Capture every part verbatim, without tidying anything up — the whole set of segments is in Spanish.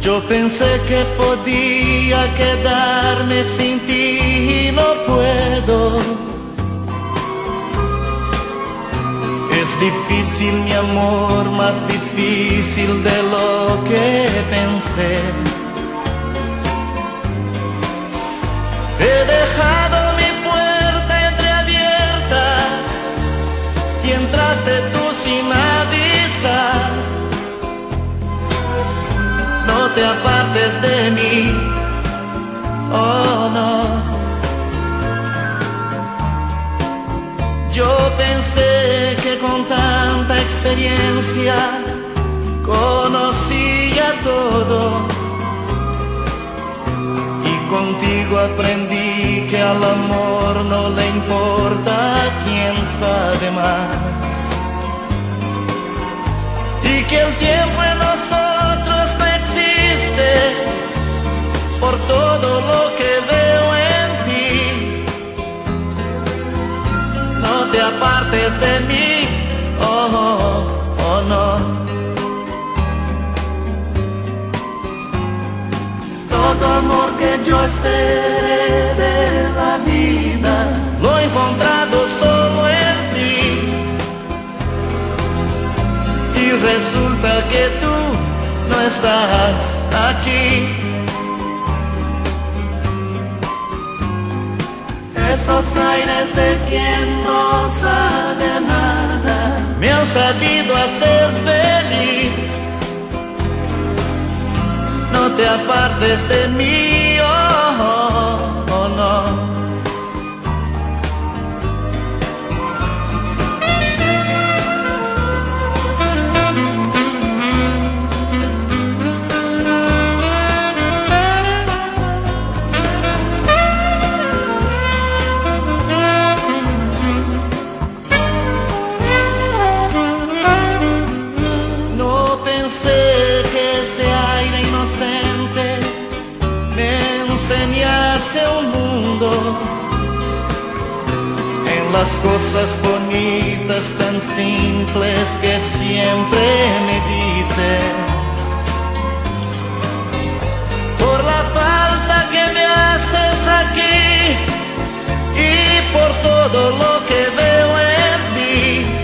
Yo pensé que podía quedarme sin ti y no puedo. Es difícil, mi amor, más difícil de lo que pensé. He dejado mi puerta entreabierta y entraste tú sin avisar. No te apartes de mí, oh no. Yo pensé que con tanta experiencia conocía todo, y contigo aprendí que al amor no le importa quién sabe más, y que el tiempo en nosotros no existe por todo lo que veo en ti. No te apartes de mí, oh, oh, oh no. Todo amor que yo esperé de la vida lo he encontrado solo en ti, y resulta que tú no estás aquí. Esos aires de quien no sabe nada me han sabido hacer feliz. No te apartes de mí, oh, oh, oh no. Pensé que ese aire inocente me enseñase un mundo en las cosas bonitas tan simples que siempre me dices. Por la falta que me haces aquí y por todo lo que veo en ti,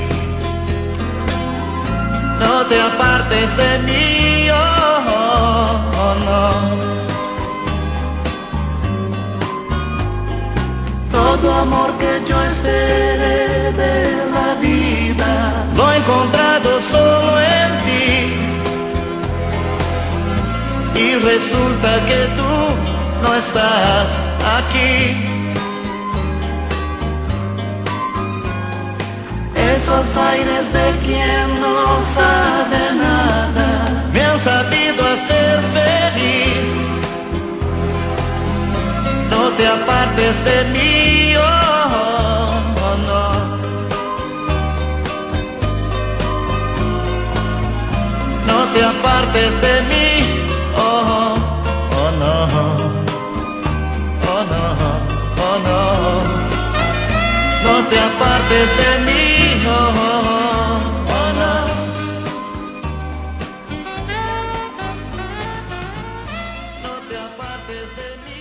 no te apartes de mí, oh, oh, oh no. Todo amor que yo esperé de la vida lo he encontrado solo en ti, y resulta que tú no estás aquí. Esos aires de quien no sabe nada me han sabido hacer feliz. No te apartes de mí, oh, oh, oh no. No te apartes de mí, oh, oh no. Oh no, oh no. No te apartes de mí, oh, oh no. No te apartes de mí.